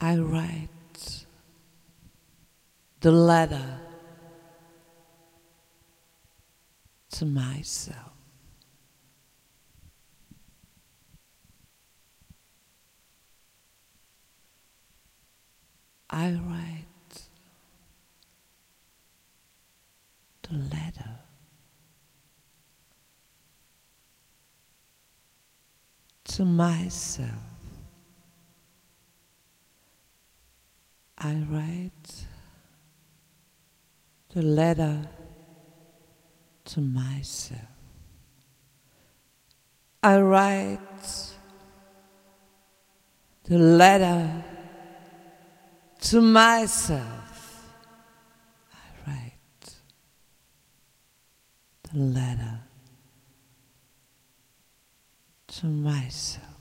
I write the letter to myself. I write the letter to myself. I write the letter to myself. I write the letter to myself. I write the letter to myself.